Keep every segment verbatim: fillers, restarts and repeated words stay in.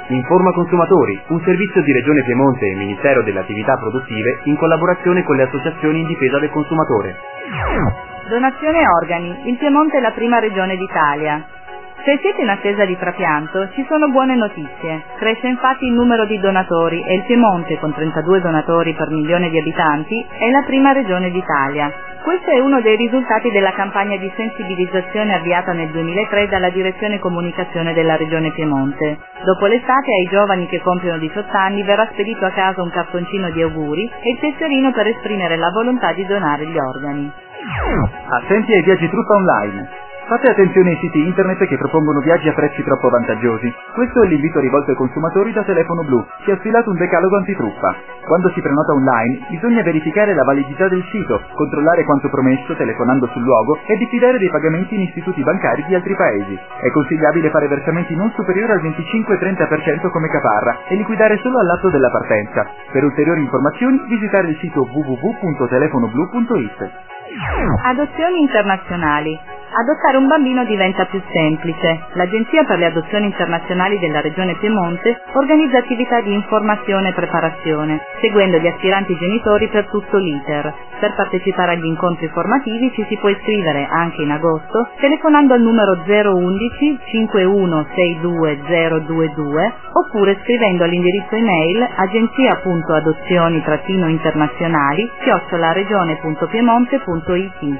Informa Consumatori, un servizio di Regione Piemonte e Ministero delle Attività Produttive in collaborazione con le associazioni in difesa del consumatore. Donazione organi. Il Piemonte è la prima regione d'Italia. Se siete in attesa di trapianto, ci sono buone notizie. Cresce infatti il numero di donatori e il Piemonte, con trentadue donatori per milione di abitanti, è la prima regione d'Italia. Questo è uno dei risultati della campagna di sensibilizzazione avviata nel duemilatré dalla Direzione Comunicazione della Regione Piemonte. Dopo l'estate ai giovani che compiono diciotto anni verrà spedito a casa un cartoncino di auguri e il tesserino per esprimere la volontà di donare gli organi. Attenti ai viaggi truffa online. Fate attenzione ai siti internet che propongono viaggi a prezzi troppo vantaggiosi. Questo è l'invito rivolto ai consumatori da Telefono Blu, che ha stilato un decalogo antitruffa. Quando si prenota online, bisogna verificare la validità del sito, controllare quanto promesso telefonando sul luogo e diffidare dei pagamenti in istituti bancari di altri paesi. È consigliabile fare versamenti non superiori al venticinque trenta per cento come caparra e liquidare solo all'atto della partenza. Per ulteriori informazioni visitare il sito w w w punto telefono blu punto i t. Adozioni internazionali. Adottare un bambino diventa più semplice. L'Agenzia per le adozioni internazionali della Regione Piemonte organizza attività di informazione e preparazione, seguendo gli aspiranti genitori per tutto l'iter. Per partecipare agli incontri formativi ci si può iscrivere anche in agosto telefonando al numero zero undici cinquantuno sessantadue zero ventidue oppure scrivendo all'indirizzo email agenzia punto adozioni internazionali chiocciola regione punto piemonte punto i t.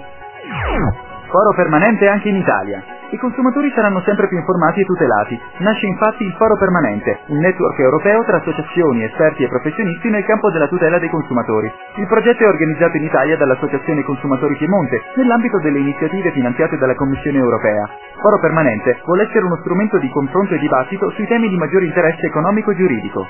Foro permanente anche in Italia. I consumatori saranno sempre più informati e tutelati. Nasce infatti il Foro Permanente, un network europeo tra associazioni, esperti e professionisti nel campo della tutela dei consumatori. Il progetto è organizzato in Italia dall'Associazione Consumatori Piemonte, nell'ambito delle iniziative finanziate dalla Commissione Europea. Foro Permanente vuole essere uno strumento di confronto e dibattito sui temi di maggiore interesse economico e giuridico.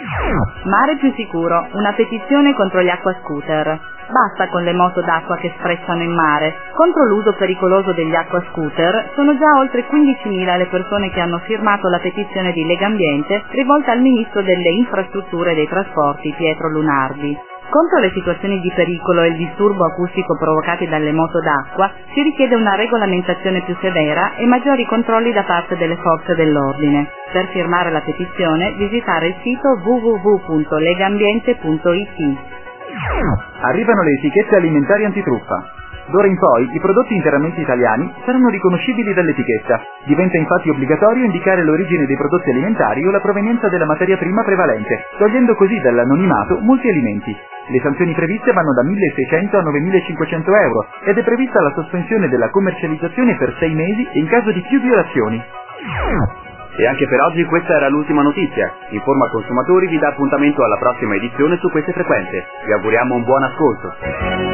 Mare più sicuro, una petizione contro gli acquascooter. Basta con le moto d'acqua che sfrecciano in mare. Contro l'uso pericoloso degli acquascooter sono già oltre quindicimila le persone che hanno firmato la petizione di Legambiente rivolta al Ministro delle Infrastrutture e dei Trasporti, Pietro Lunardi. Contro le situazioni di pericolo e il disturbo acustico provocati dalle moto d'acqua si richiede una regolamentazione più severa e maggiori controlli da parte delle forze dell'ordine. Per firmare la petizione visitare il sito w w w punto legambiente punto i t. Arrivano le etichette alimentari antitruffa. D'ora in poi i prodotti interamente italiani saranno riconoscibili dall'etichetta. Diventa infatti obbligatorio indicare l'origine dei prodotti alimentari o la provenienza della materia prima prevalente, togliendo così dall'anonimato molti alimenti. Le sanzioni previste vanno da milleseicento a novemilacinquecento euro ed è prevista la sospensione della commercializzazione per sei mesi in caso di più violazioni. E anche per oggi questa era l'ultima notizia. Informa Consumatori vi dà appuntamento alla prossima edizione su queste frequenze. Vi auguriamo un buon ascolto.